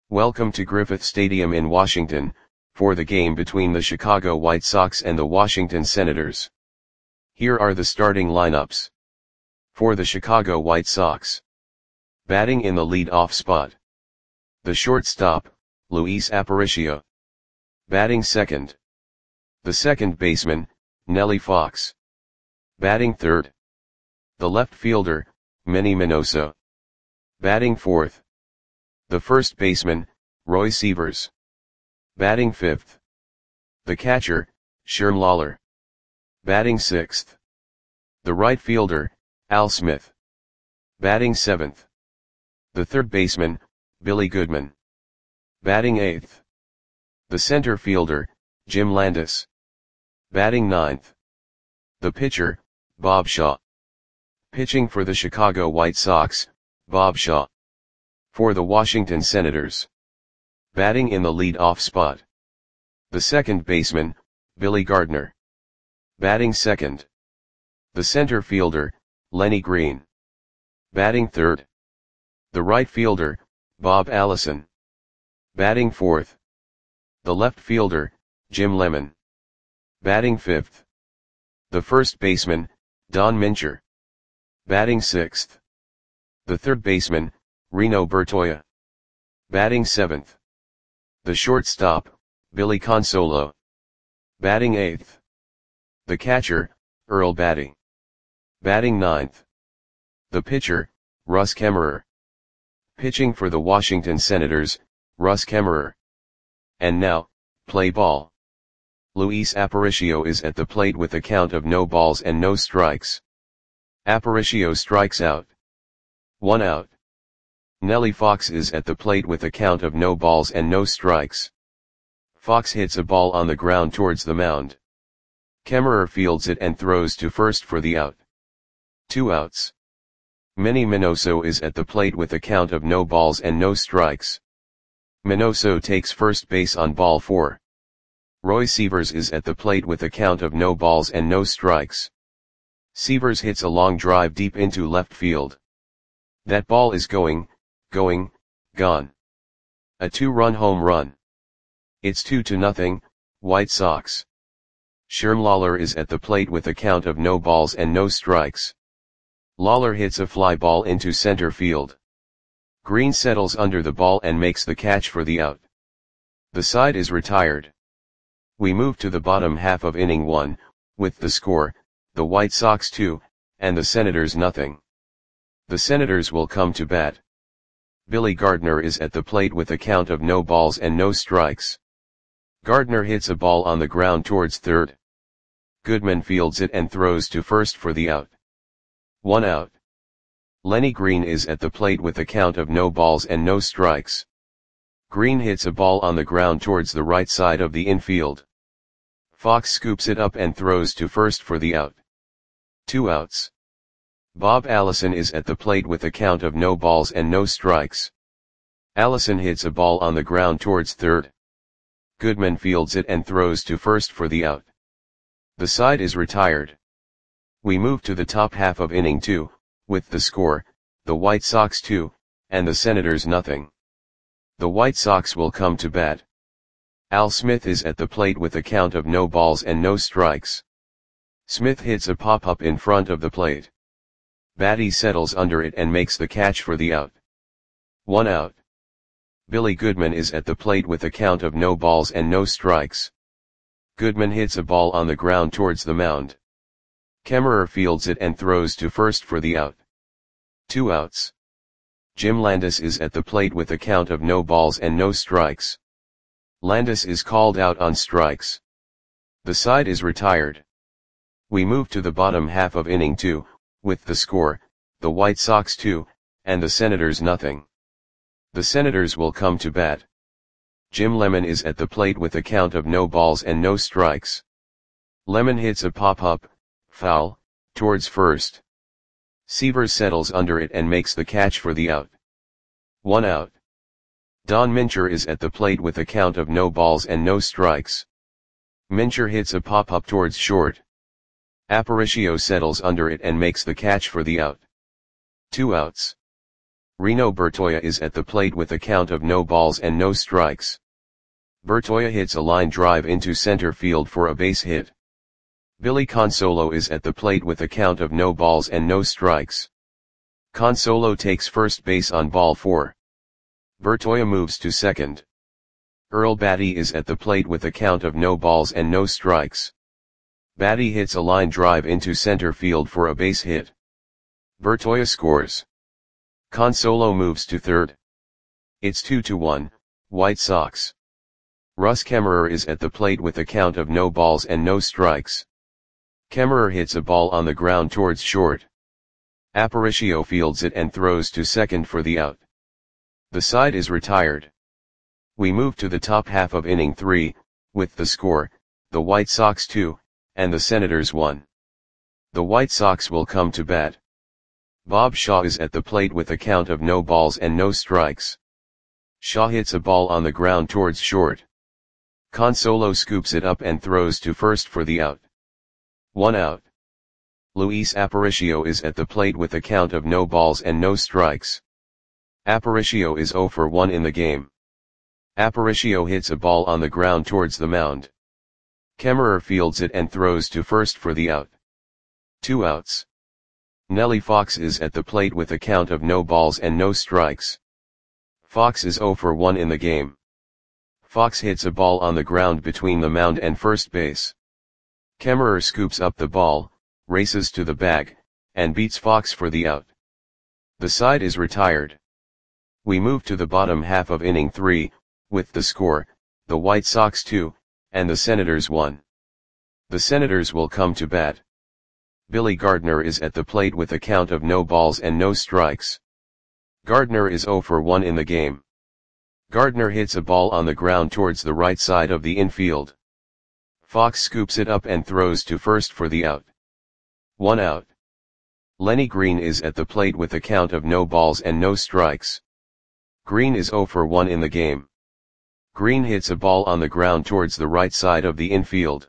Welcome to Griffith Stadium in Washington, for the game between the Chicago White Sox and the Washington Senators. Here are the starting lineups. For the Chicago White Sox. Batting in the lead-off spot. The shortstop, Luis Aparicio. Batting second. The second baseman, Nellie Fox. Batting third. The left fielder, Manny Minoso. Batting fourth. The first baseman, Roy Sievers. Batting fifth. The catcher, Sherm Lawler. Batting sixth. The right fielder, Al Smith. Batting seventh. The third baseman, Billy Goodman. Batting eighth. The center fielder, Jim Landis. Batting ninth. The pitcher, Bob Shaw. Pitching for the Chicago White Sox, Bob Shaw. For the Washington Senators. Batting in the lead-off spot. The second baseman, Billy Gardner. Batting second. The center fielder, Lenny Green. Batting third. The right fielder, Bob Allison. Batting fourth. The left fielder, Jim Lemon. Batting fifth. The first baseman, Don Mincher. Batting sixth. The third baseman, Reno Bertoia. Batting seventh. The shortstop, Billy Consolo. Batting eighth. The catcher, Earl Batty. Batting ninth. The pitcher, Russ Kemmerer. Pitching for the Washington Senators, Russ Kemmerer. And now, play ball. Luis Aparicio is at the plate with a count of no balls and no strikes. Aparicio strikes out. 1 out. Nellie Fox is at the plate with a count of no balls and no strikes. Fox hits a ball on the ground towards the mound. Kemmerer fields it and throws to first for the out. 2 outs. Manny Minoso is at the plate with a count of no balls and no strikes. Minoso takes first base on ball 4. Roy Sievers is at the plate with a count of no balls and no strikes. Sievers hits a long drive deep into left field. That ball is gone. A 2-run home run. It's 2-0, White Sox. Sherm Lawler is at the plate with a count of no balls and no strikes. Lawler hits a fly ball into center field. Green settles under the ball and makes the catch for the out. The side is retired. We move to the bottom half of inning 1, with the score, the White Sox 2, and the Senators 0. The Senators will come to bat. Billy Gardner is at the plate with a count of no balls and no strikes. Gardner hits a ball on the ground towards third. Goodman fields it and throws to first for the out. 1 out. Lenny Green is at the plate with a count of no balls and no strikes. Green hits a ball on the ground towards the right side of the infield. Fox scoops it up and throws to first for the out. 2 outs. Bob Allison is at the plate with a count of no balls and no strikes. Allison hits a ball on the ground towards third. Goodman fields it and throws to first for the out. The side is retired. We move to the top half of inning 2, with the score, the White Sox 2, and the Senators 0. The White Sox will come to bat. Al Smith is at the plate with a count of no balls and no strikes. Smith hits a pop-up in front of the plate. Batty settles under it and makes the catch for the out. 1 out. Billy Goodman is at the plate with a count of no balls and no strikes. Goodman hits a ball on the ground towards the mound. Kemmerer fields it and throws to first for the out. 2 outs. Jim Landis is at the plate with a count of no balls and no strikes. Landis is called out on strikes. The side is retired. We move to the bottom half of inning 2, with the score, the White Sox 2, and the Senators 0. The Senators will come to bat. Jim Lemon is at the plate with a count of no balls and no strikes. Lemon hits a pop-up, foul, towards first. Sievers settles under it and makes the catch for the out. 1 out. Don Mincher is at the plate with a count of no balls and no strikes. Mincher hits a pop-up towards short. Aparicio settles under it and makes the catch for the out. 2 outs. Reno Bertoia is at the plate with a count of no balls and no strikes. Bertoia hits a line drive into center field for a base hit. Billy Consolo is at the plate with a count of no balls and no strikes. Consolo takes first base on ball 4. Bertoia moves to second. Earl Batty is at the plate with a count of no balls and no strikes. Batty hits a line drive into center field for a base hit. Bertoia scores. Consolo moves to third. It's 2-1, White Sox. Russ Kemmerer is at the plate with a count of no balls and no strikes. Kemmerer hits a ball on the ground towards short. Aparicio fields it and throws to second for the out. The side is retired. We move to the top half of inning 3, with the score, the White Sox 2, and the Senators 1. The White Sox will come to bat. Bob Shaw is at the plate with a count of no balls and no strikes. Shaw hits a ball on the ground towards short. Consolo scoops it up and throws to first for the out. 1 out. Luis Aparicio is at the plate with a count of no balls and no strikes. Aparicio is 0 for 1 in the game. Aparicio hits a ball on the ground towards the mound. Kemmerer fields it and throws to first for the out. 2 outs. Nellie Fox is at the plate with a count of no balls and no strikes. Fox is 0 for 1 in the game. Fox hits a ball on the ground between the mound and first base. Kemmerer scoops up the ball, races to the bag, and beats Fox for the out. The side is retired. We move to the bottom half of inning 3, with the score, the White Sox 2, and the Senators 1. The Senators will come to bat. Billy Gardner is at the plate with a count of no balls and no strikes. Gardner is 0 for 1 in the game. Gardner hits a ball on the ground towards the right side of the infield. Fox scoops it up and throws to first for the out. 1 out. Lenny Green is at the plate with a count of no balls and no strikes. Green is 0 for 1 in the game. Green hits a ball on the ground towards the right side of the infield.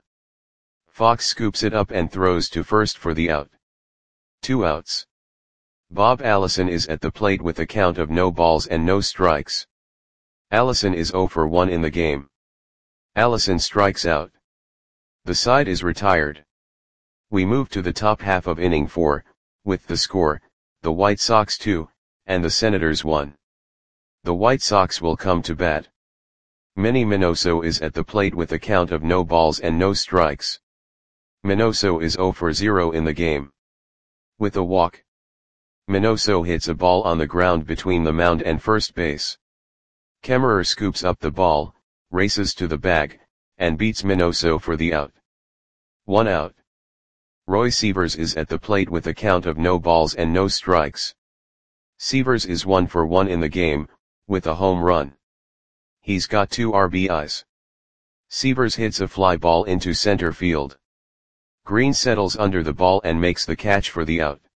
Fox scoops it up and throws to first for the out. 2 outs. Bob Allison is at the plate with a count of no balls and no strikes. Allison is 0 for 1 in the game. Allison strikes out. The side is retired. We move to the top half of inning 4, with the score, the White Sox 2, and the Senators 1. The White Sox will come to bat. Manny Minoso is at the plate with a count of no balls and no strikes. Minoso is 0 for 0 in the game. With a walk. Minoso hits a ball on the ground between the mound and first base. Kemmerer scoops up the ball, races to the bag, and beats Minoso for the out. 1 out. Roy Sievers is at the plate with a count of no balls and no strikes. Sievers is 1 for 1 in the game, with a home run. He's got 2 RBIs. Sievers hits a fly ball into center field. Green settles under the ball and makes the catch for the out.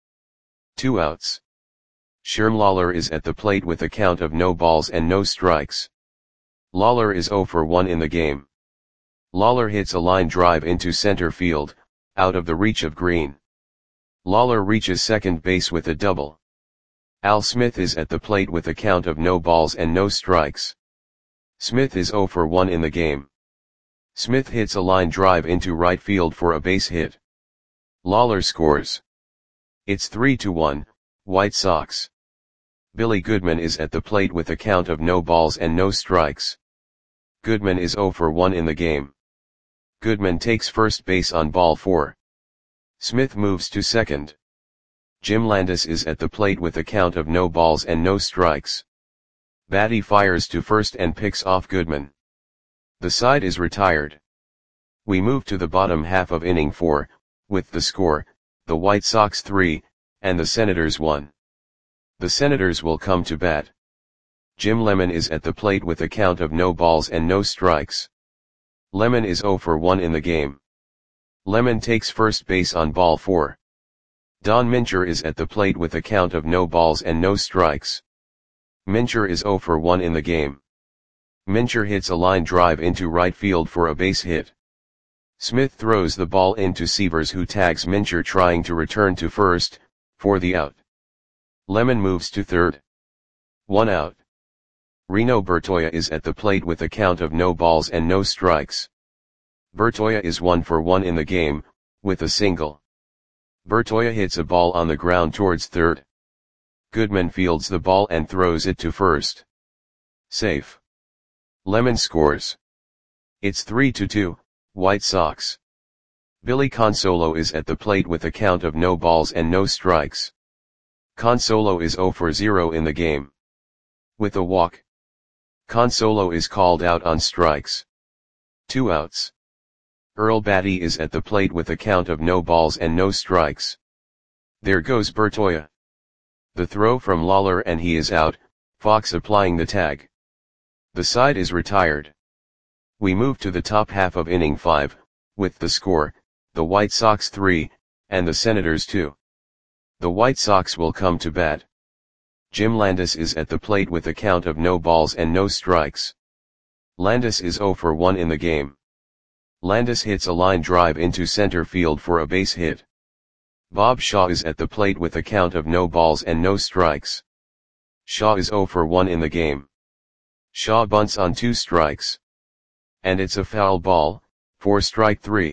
2 outs. Sherm Lawler is at the plate with a count of no balls and no strikes. Lawler is 0 for 1 in the game. Lawler hits a line drive into center field, out of the reach of Green. Lawler reaches second base with a double. Al Smith is at the plate with a count of no balls and no strikes. Smith is 0 for 1 in the game. Smith hits a line drive into right field for a base hit. Lawler scores. It's 3-1, White Sox. Billy Goodman is at the plate with a count of no balls and no strikes. Goodman is 0 for 1 in the game. Goodman takes first base on ball 4. Smith moves to second. Jim Landis is at the plate with a count of no balls and no strikes. Batty fires to first and picks off Goodman. The side is retired. We move to the bottom half of inning 4, with the score, the White Sox 3, and the Senators 1. The Senators will come to bat. Jim Lemon is at the plate with a count of no balls and no strikes. Lemon is 0 for 1 in the game. Lemon takes first base on ball 4. Don Mincher is at the plate with a count of no balls and no strikes. Mincher is 0 for 1 in the game. Mincher hits a line drive into right field for a base hit. Smith throws the ball into Sievers, who tags Mincher trying to return to first, for the out. Lemon moves to third. 1 out. Reno Bertoia is at the plate with a count of no balls and no strikes. Bertoia is 1 for 1 in the game, with a single. Bertoia hits a ball on the ground towards third. Goodman fields the ball and throws it to first. Safe. Lemon scores. It's 3-2, White Sox. Billy Consolo is at the plate with a count of no balls and no strikes. Consolo is 0 for 0 in the game. With a walk. Consolo is called out on strikes. 2 outs. Earl Batty is at the plate with a count of no balls and no strikes. There goes Bertoia. The throw from Lawler and he is out, Fox applying the tag. The side is retired. We move to the top half of inning 5, with the score, the White Sox 3, and the Senators 2. The White Sox will come to bat. Jim Landis is at the plate with a count of no balls and no strikes. Landis is 0 for 1 in the game. Landis hits a line drive into center field for a base hit. Bob Shaw is at the plate with a count of no balls and no strikes. Shaw is 0 for 1 in the game. Shaw bunts on 2 strikes. And it's a foul ball, for strike 3.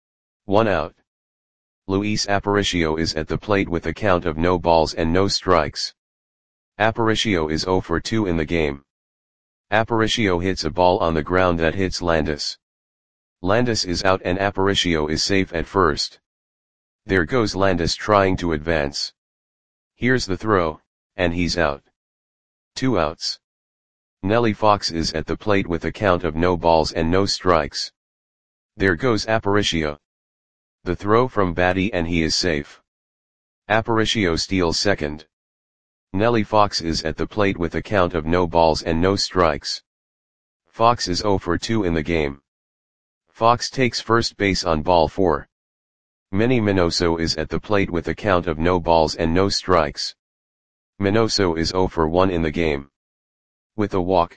1 out. Luis Aparicio is at the plate with a count of no balls and no strikes. Aparicio is 0 for 2 in the game. Aparicio hits a ball on the ground that hits Landis. Landis is out and Aparicio is safe at first. There goes Landis trying to advance. Here's the throw, and he's out. 2 outs. Nellie Fox is at the plate with a count of no balls and no strikes. There goes Aparicio. The throw from Batty and he is safe. Aparicio steals second. Nellie Fox is at the plate with a count of no balls and no strikes. Fox is 0 for 2 in the game. Fox takes first base on ball 4. Manny Minoso is at the plate with a count of no balls and no strikes. Minoso is 0 for 1 in the game. With a walk.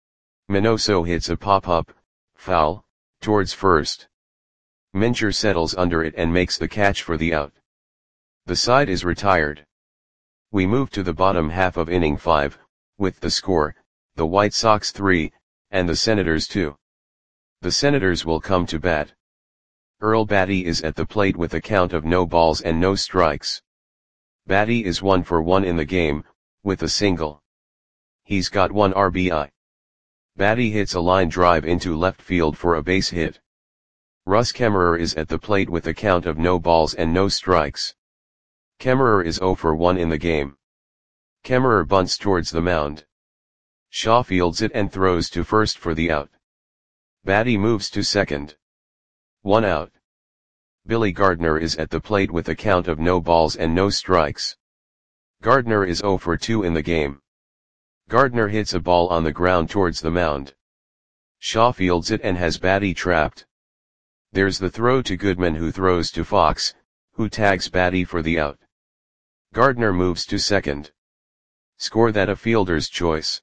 Minoso hits a pop-up, foul, towards first. Mincher settles under it and makes the catch for the out. The side is retired. We move to the bottom half of inning 5, with the score, the White Sox 3, and the Senators 2. The Senators will come to bat. Earl Batty is at the plate with a count of no balls and no strikes. Batty is 1 for 1 in the game, with a single. He's got 1 RBI. Batty hits a line drive into left field for a base hit. Russ Kemmerer is at the plate with a count of no balls and no strikes. Kemmerer is 0 for 1 in the game. Kemmerer bunts towards the mound. Shaw fields it and throws to first for the out. Batty moves to second. 1 out. Billy Gardner is at the plate with a count of no balls and no strikes. Gardner is 0 for 2 in the game. Gardner hits a ball on the ground towards the mound. Shaw fields it and has Batty trapped. There's the throw to Goodman who throws to Fox, who tags Batty for the out. Gardner moves to second. Score that a fielder's choice.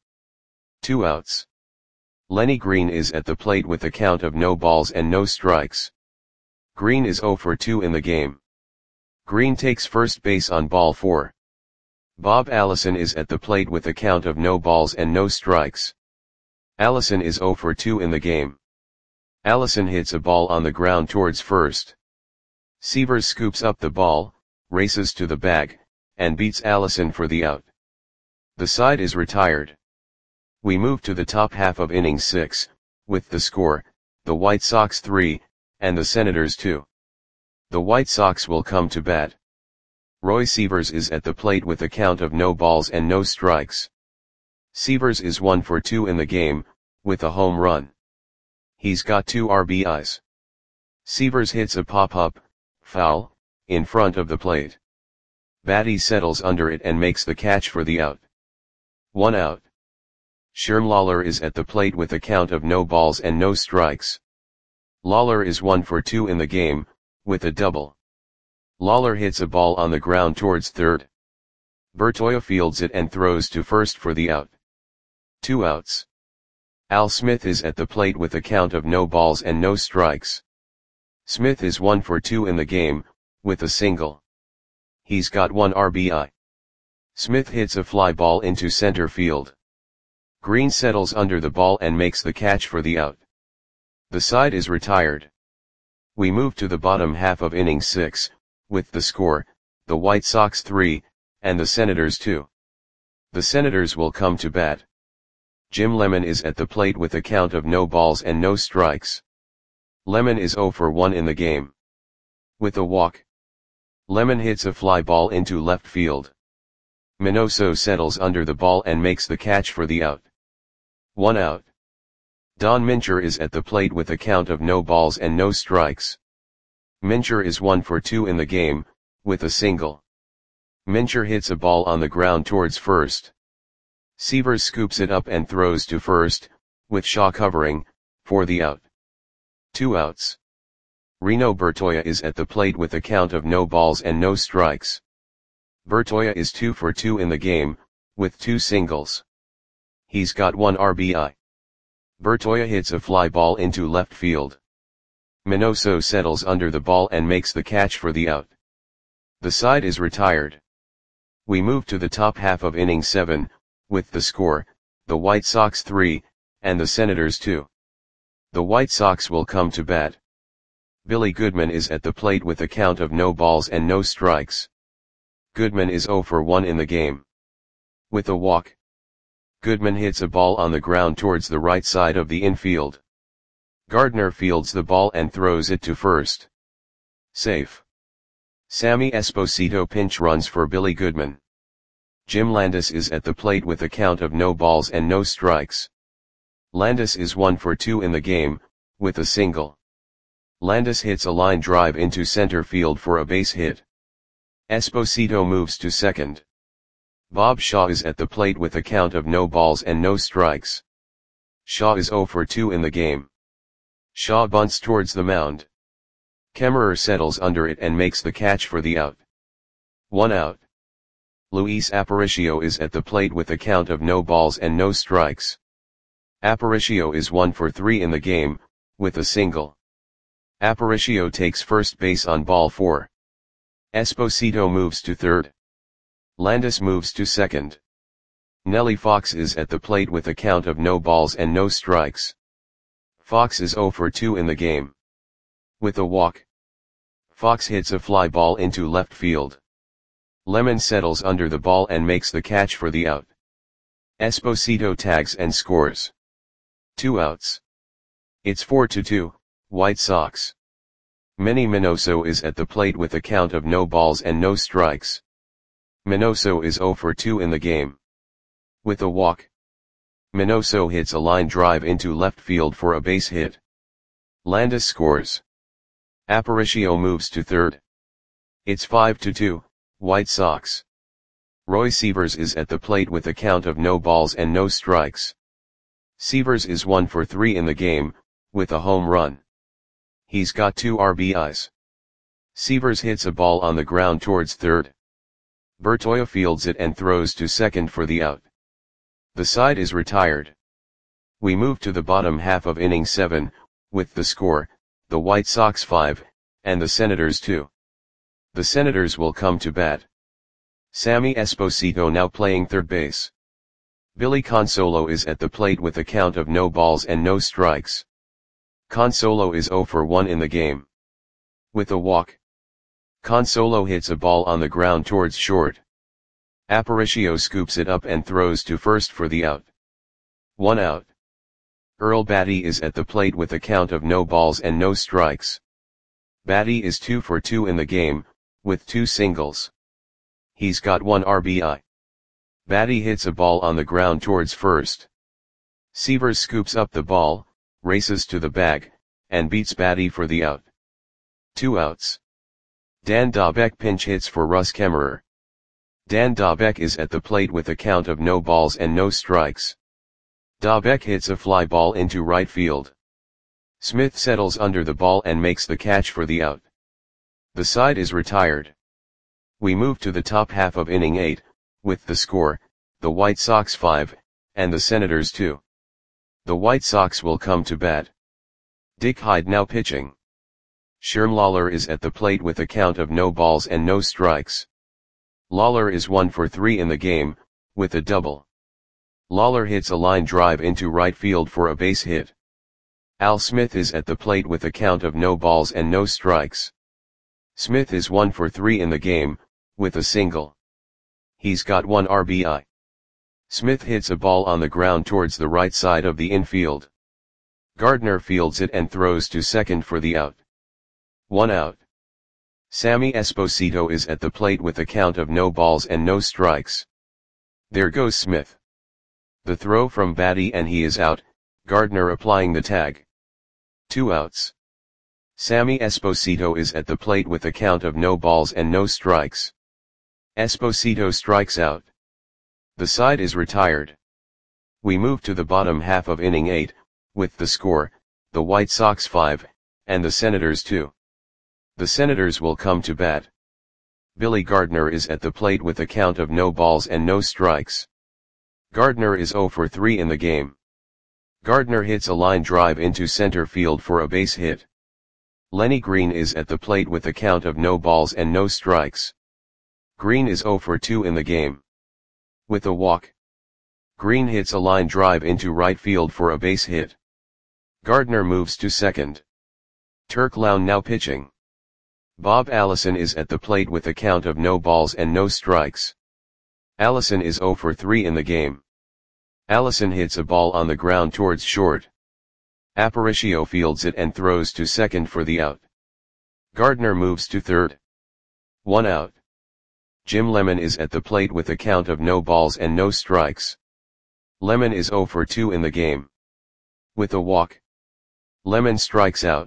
2 outs. Lenny Green is at the plate with a count of no balls and no strikes. Green is 0 for 2 in the game. Green takes first base on ball 4. Bob Allison is at the plate with a count of no balls and no strikes. Allison is 0 for 2 in the game. Allison hits a ball on the ground towards first. Severs scoops up the ball, races to the bag, and beats Allison for the out. The side is retired. We move to the top half of inning 6, with the score, the White Sox 3, and the Senators 2. The White Sox will come to bat. Roy Severs is at the plate with a count of no balls and no strikes. Severs is 1 for 2 in the game, with a home run. He's got 2 RBIs. Severs hits a pop-up, foul, in front of the plate. Batty settles under it and makes the catch for the out. 1 out. Sherm Lawler is at the plate with a count of no balls and no strikes. Lawler is 1 for 2 in the game, with a double. Lawler hits a ball on the ground towards third. Bertoia fields it and throws to first for the out. 2 outs. Al Smith is at the plate with a count of no balls and no strikes. Smith is 1 for 2 in the game, with a single. He's got 1 RBI. Smith hits a fly ball into center field. Green settles under the ball and makes the catch for the out. The side is retired. We move to the bottom half of inning 6, with the score, the White Sox 3, and the Senators 2. The Senators will come to bat. Jim Lemon is at the plate with a count of no balls and no strikes. Lemon is 0 for 1 in the game. With a walk, Lemon hits a fly ball into left field. Minoso settles under the ball and makes the catch for the out. 1 out. Don Mincher is at the plate with a count of no balls and no strikes. Mincher is 1 for 2 in the game, with a single. Mincher hits a ball on the ground towards first. Sievers scoops it up and throws to first, with Shaw covering, for the out. 2 outs. Reno Bertoia is at the plate with a count of no balls and no strikes. Bertoia is 2 for 2 in the game, with 2 singles. He's got 1 RBI. Bertoia hits a fly ball into left field. Minoso settles under the ball and makes the catch for the out. The side is retired. We move to the top half of inning 7, with the score, the White Sox 3, and the Senators 2. The White Sox will come to bat. Billy Goodman is at the plate with a count of no balls and no strikes. Goodman is 0 for 1 in the game. With a walk, Goodman hits a ball on the ground towards the right side of the infield. Gardner fields the ball and throws it to first. Safe. Sammy Esposito pinch runs for Billy Goodman. Jim Landis is at the plate with a count of no balls and no strikes. Landis is 1 for 2 in the game, with a single. Landis hits a line drive into center field for a base hit. Esposito moves to second. Bob Shaw is at the plate with a count of no balls and no strikes. Shaw is 0 for 2 in the game. Shaw bunts towards the mound. Kemmerer settles under it and makes the catch for the out. 1 out. Luis Aparicio is at the plate with a count of no balls and no strikes. Aparicio is 1 for 3 in the game, with a single. Aparicio takes first base on ball 4. Esposito moves to third. Landis moves to second. Nellie Fox is at the plate with a count of no balls and no strikes. Fox is 0 for 2 in the game. With a walk, Fox hits a fly ball into left field. Lemon settles under the ball and makes the catch for the out. Esposito tags and scores. 2 outs. It's 4-2, White Sox. Manny Minoso is at the plate with a count of no balls and no strikes. Minoso is 0 for 2 in the game. With a walk, Minoso hits a line drive into left field for a base hit. Landis scores. Aparicio moves to third. It's 5-2, White Sox. Roy Sievers is at the plate with a count of no balls and no strikes. Sievers is 1 for 3 in the game, with a home run. He's got 2 RBIs. Sievers hits a ball on the ground towards third. Bertoia fields it and throws to second for the out. The side is retired. We move to the bottom half of inning 7, with the score, the White Sox 5, and the Senators 2. The Senators will come to bat. Sammy Esposito now playing third base. Billy Consolo is at the plate with a count of no balls and no strikes. Consolo is 0 for 1 in the game. With a walk, Consolo hits a ball on the ground towards short. Aparicio scoops it up and throws to first for the out. 1 out. Earl Batty is at the plate with a count of no balls and no strikes. Batty is 2 for 2 in the game, with 2 singles. He's got 1 RBI. Batty hits a ball on the ground towards first. Sievers scoops up the ball, races to the bag, and beats Batty for the out. 2 outs. Dan Dobek pinch hits for Russ Kemmerer. Dan Dobek is at the plate with a count of no balls and no strikes. Dobek hits a fly ball into right field. Smith settles under the ball and makes the catch for the out. The side is retired. We move to the top half of inning 8, with the score, the White Sox 5, and the Senators 2. The White Sox will come to bat. Dick Hyde now pitching. Sherm Lawler is at the plate with a count of no balls and no strikes. Lawler is 1 for 3 in the game, with a double. Lawler hits a line drive into right field for a base hit. Al Smith is at the plate with a count of no balls and no strikes. Smith is 1 for 3 in the game, with a single. He's got 1 RBI. Smith hits a ball on the ground towards the right side of the infield. Gardner fields it and throws to second for the out. 1 out. Sammy Esposito is at the plate with a count of no balls and no strikes. There goes Smith. The throw from Batty and he is out, Gardner applying the tag. 2 outs. Sammy Esposito is at the plate with a count of no balls and no strikes. Esposito strikes out. The side is retired. We move to the bottom half of inning 8, with the score, the White Sox 5, and the Senators 2. The Senators will come to bat. Billy Gardner is at the plate with a count of no balls and no strikes. Gardner is 0 for 3 in the game. Gardner hits a line drive into center field for a base hit. Lenny Green is at the plate with a count of no balls and no strikes. Green is 0 for 2 in the game. With a walk. Green hits a line drive into right field for a base hit. Gardner moves to second. Turk Lown now pitching. Bob Allison is at the plate with a count of no balls and no strikes. Allison is 0 for 3 in the game. Allison hits a ball on the ground towards short. Aparicio fields it and throws to second for the out. Gardner moves to third. 1 out. Jim Lemon is at the plate with a count of no balls and no strikes. Lemon is 0 for 2 in the game. With a walk. Lemon strikes out.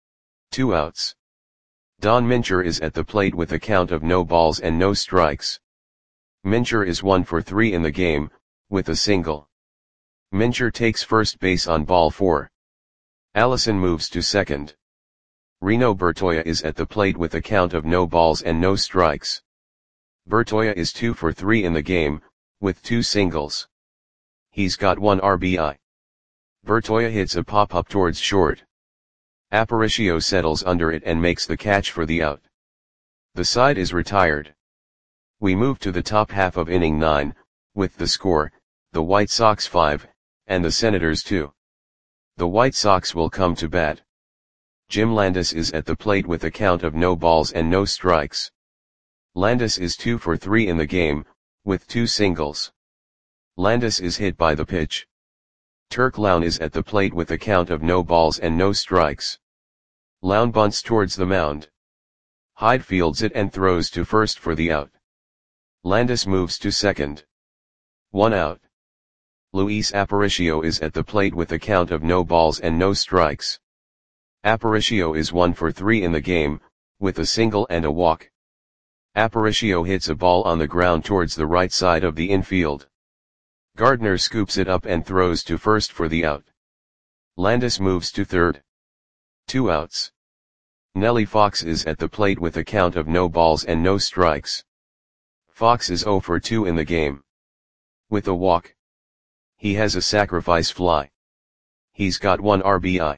2 outs. Don Mincher is at the plate with a count of no balls and no strikes. Mincher is 1 for 3 in the game, with a single. Mincher takes first base on ball 4. Allison moves to second. Reno Bertoia is at the plate with a count of no balls and no strikes. Bertoia is 2 for 3 in the game, with 2 singles. He's got 1 RBI. Bertoia hits a pop-up towards short. Aparicio settles under it and makes the catch for the out. The side is retired. We move to the top half of inning 9, with the score, the White Sox 5, and the Senators 2. The White Sox will come to bat. Jim Landis is at the plate with a count of no balls and no strikes. Landis is 2 for 3 in the game, with 2 singles. Landis is hit by the pitch. Turk Lown is at the plate with a count of no balls and no strikes. Lown bunts towards the mound. Hyde fields it and throws to first for the out. Landis moves to second. 1 out. Luis Aparicio is at the plate with a count of no balls and no strikes. Aparicio is 1 for 3 in the game, with a single and a walk. Aparicio hits a ball on the ground towards the right side of the infield. Gardner scoops it up and throws to first for the out. Landis moves to third. 2 outs. Nellie Fox is at the plate with a count of no balls and no strikes. Fox is 0 for 2 in the game. With a walk. He has a sacrifice fly. He's got 1 RBI.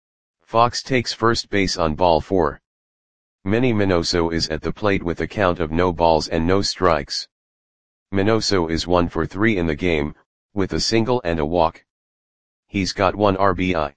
Fox takes first base on ball 4. Manny Minoso is at the plate with a count of no balls and no strikes. Minoso is 1 for 3 in the game, with a single and a walk. He's got 1 RBI.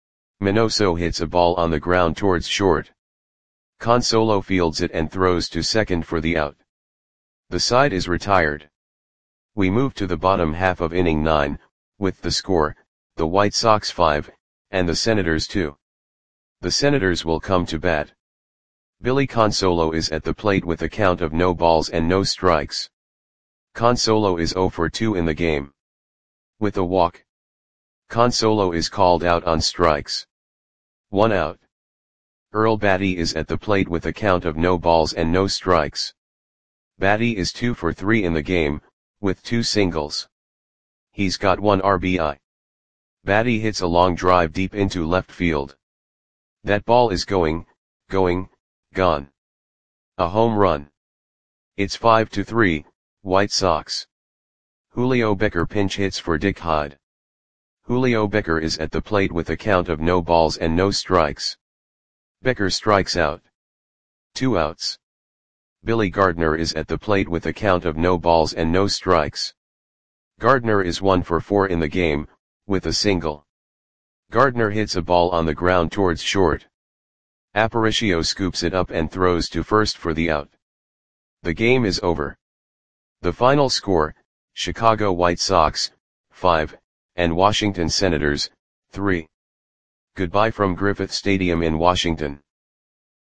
Minoso hits a ball on the ground towards short. Consolo fields it and throws to second for the out. The side is retired. We move to the bottom half of inning 9, with the score, the White Sox 5, and the Senators 2. The Senators will come to bat. Billy Consolo is at the plate with a count of no balls and no strikes. Consolo is 0 for 2 in the game. With a walk. Consolo is called out on strikes. 1 out. Earl Batty is at the plate with a count of no balls and no strikes. Batty is 2 for 3 in the game, with 2 singles. He's got 1 RBI. Batty hits a long drive deep into left field. That ball is going, gone. A home run. It's 5-3, White Sox. Julio Becker pinch hits for Dick Hyde. Julio Becker is at the plate with a count of no balls and no strikes. Becker strikes out. 2 outs. Billy Gardner is at the plate with a count of no balls and no strikes. Gardner is 1 for 4 in the game, with a single. Gardner hits a ball on the ground towards short. Aparicio scoops it up and throws to first for the out. The game is over. The final score, Chicago White Sox, 5, and Washington Senators, 3. Goodbye from Griffith Stadium in Washington.